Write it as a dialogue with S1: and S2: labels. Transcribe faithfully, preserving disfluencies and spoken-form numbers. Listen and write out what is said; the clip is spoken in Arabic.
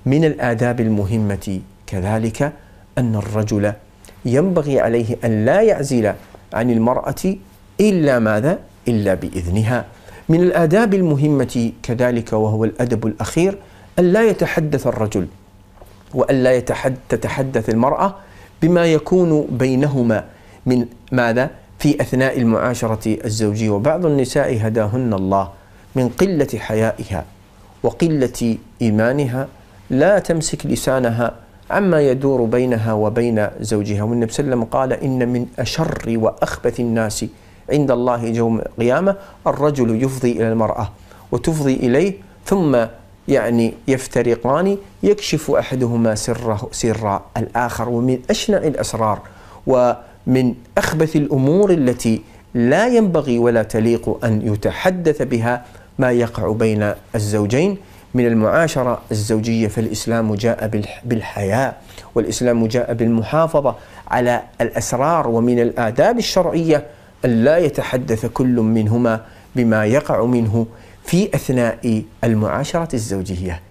S1: من الآداب المهمة كذلك أن الرجل ينبغي عليه أن لا يعزل عن المرأة إلا ماذا؟ إلا بإذنها. من الآداب المهمة كذلك وهو الأدب الأخير أن لا يتحدث الرجل وأن لا تتحدث المرأة بما يكون بينهما من ماذا؟ في أثناء المعاشرة الزوجية. وبعض النساء هداهن الله من قلة حيائها وقلة إيمانها لا تمسك لسانها عما يدور بينها وبين زوجها. والنبي صلى الله عليه وسلم قال إن من أشر وأخبث الناس عند الله يوم القيامة الرجل يفضي إلى المرأة وتفضي إليه ثم يعني يفترقان يكشف أحدهما سره سر الآخر. ومن أشنع الأسرار ومن أخبث الأمور التي لا ينبغي ولا تليق أن يتحدث بها ما يقع بين الزوجين من المعاشرة الزوجية. فالإسلام جاء بالحياء، والإسلام جاء بالمحافظة على الأسرار. ومن الآداب الشرعية أن لا يتحدث كل منهما بما يقع منه في أثناء المعاشرة الزوجية.